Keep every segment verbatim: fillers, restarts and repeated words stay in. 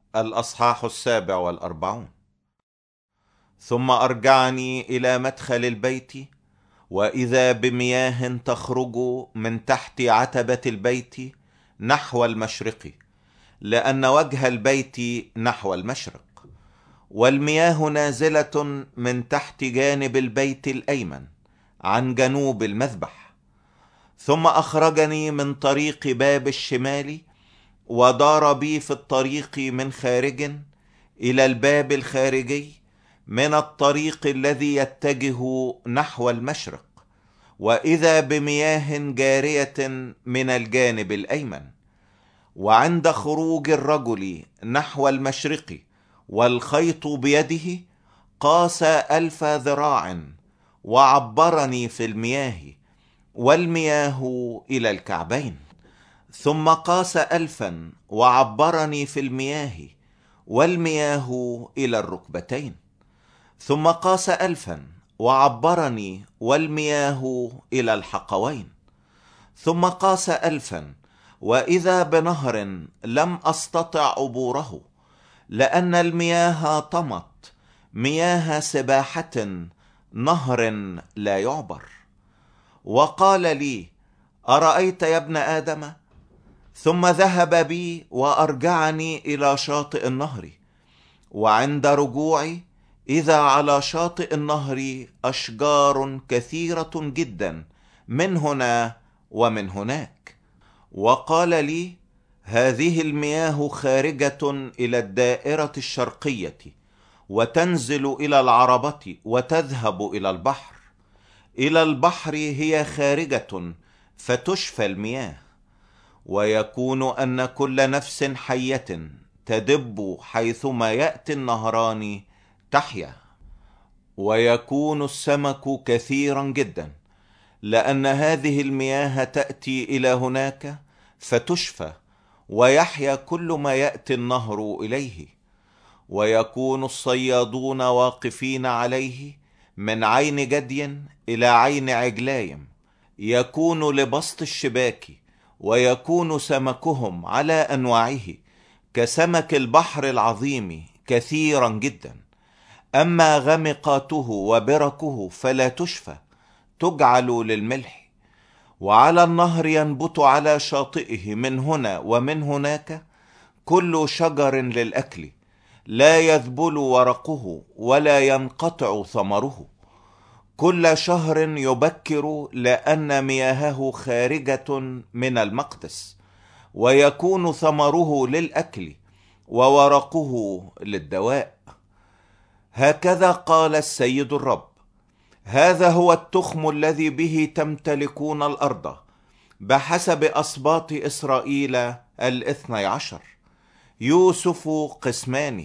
الأصحاح السابع والأربعون. ثم أرجعني إلى مدخل البيت، وإذا بمياه تخرج من تحت عتبة البيت نحو المشرق، لأن وجه البيت نحو المشرق، والمياه نازلة من تحت جانب البيت الأيمن عن جنوب المذبح. ثم أخرجني من طريق باب الشمال، ودار بي في الطريق من خارج إلى الباب الخارجي من الطريق الذي يتجه نحو المشرق، وإذا بمياه جارية من الجانب الأيمن. وعند خروج الرجل نحو المشرق والخيط بيده قاس ألف ذراع، وعبرني في المياه، والمياه إلى الكعبين. ثم قاس ألفا وعبرني في المياه، والمياه إلى الركبتين. ثم قاس ألفا وعبرني، والمياه إلى الحقوين. ثم قاس ألفا، وإذا بنهر لم أستطع عبوره، لأن المياه طمت، مياه سباحة، نهر لا يعبر. وقال لي: أرأيت يا ابن آدم؟ ثم ذهب بي وأرجعني إلى شاطئ النهر، وعند رجوعي إذا على شاطئ النهر أشجار كثيرة جدا من هنا ومن هناك. وقال لي: هذه المياه خارجة إلى الدائرة الشرقية، وتنزل إلى العربة، وتذهب إلى البحر. إلى البحر هي خارجة، فتشفى المياه. ويكون أن كل نفس حية تدب حيثما يأتي النهران تحيا. ويكون السمك كثيرا جدا، لأن هذه المياه تأتي إلى هناك فتشفى، ويحيا كل ما يأتي النهر إليه. ويكون الصيادون واقفين عليه من عين جدي إلى عين عجلايم، يكون لبسط الشباك، ويكون سمكهم على أنواعه كسمك البحر العظيم كثيرا جدا. أما غمقاته وبركه فلا تشفى، تجعل للملح. وعلى النهر ينبت على شاطئه من هنا ومن هناك كل شجر للأكل، لا يذبل ورقه ولا ينقطع ثمره. كل شهر يبكر، لأن مياهه خارجة من المقدس، ويكون ثمره للأكل وورقه للدواء. هكذا قال السيد الرب: هذا هو التخم الذي به تمتلكون الأرض بحسب أسباط إسرائيل الاثني عشر. يوسف قسمان،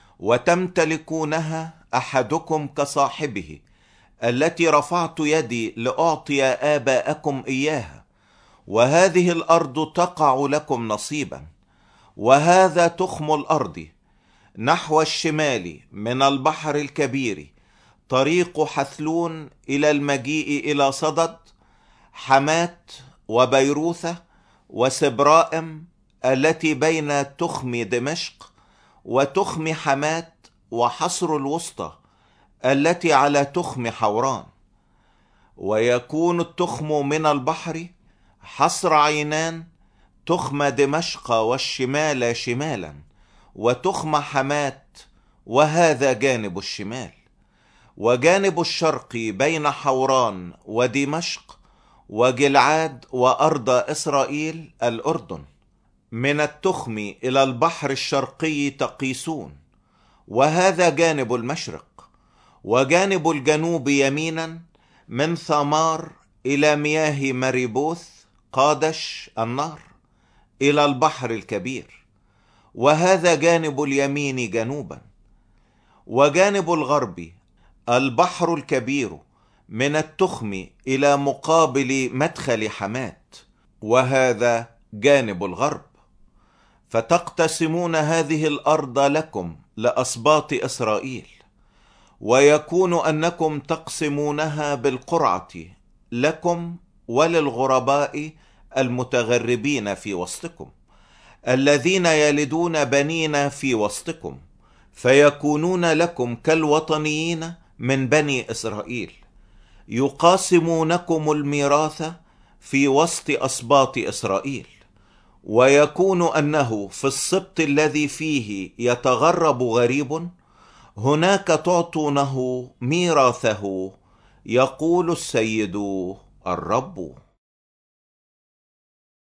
وتمتلكونها أحدكم كصاحبه، التي رفعت يدي لأعطي آباءكم إياها، وهذه الأرض تقع لكم نصيبا. وهذا تخم الأرض نحو الشمال من البحر الكبير، طريق حثلون إلى المجيء إلى صدد، حمات وبيروثة وسبرائم، التي بين تخم دمشق وتخم حمات، وحصر الوسطى التي على تخم حوران. ويكون التخم من البحر حصر عينان، تخم دمشق والشمال شمالا، وتخم حمات، وهذا جانب الشمال. وجانب الشرق بين حوران ودمشق وجلعاد وأرض إسرائيل الأردن. من التخم إلى البحر الشرقي تقيسون، وهذا جانب المشرق. وجانب الجنوب يمينا من ثمار إلى مياه مريبوث قادش النهر إلى البحر الكبير، وهذا جانب اليمين جنوبا. وجانب الغرب البحر الكبير من التخم إلى مقابل مدخل حمات، وهذا جانب الغرب. فتقتسمون هذه الأرض لكم لأسباط إسرائيل، ويكون أنكم تقسمونها بالقرعة لكم وللغرباء المتغربين في وسطكم، الذين يلدون بنين في وسطكم فيكونون لكم كالوطنيين من بني إسرائيل، يقاسمونكم الميراث في وسط أسباط إسرائيل. ويكون أنه في السبط الذي فيه يتغرب غريب هناك تعطونه ميراثه، يقول السيد الرب.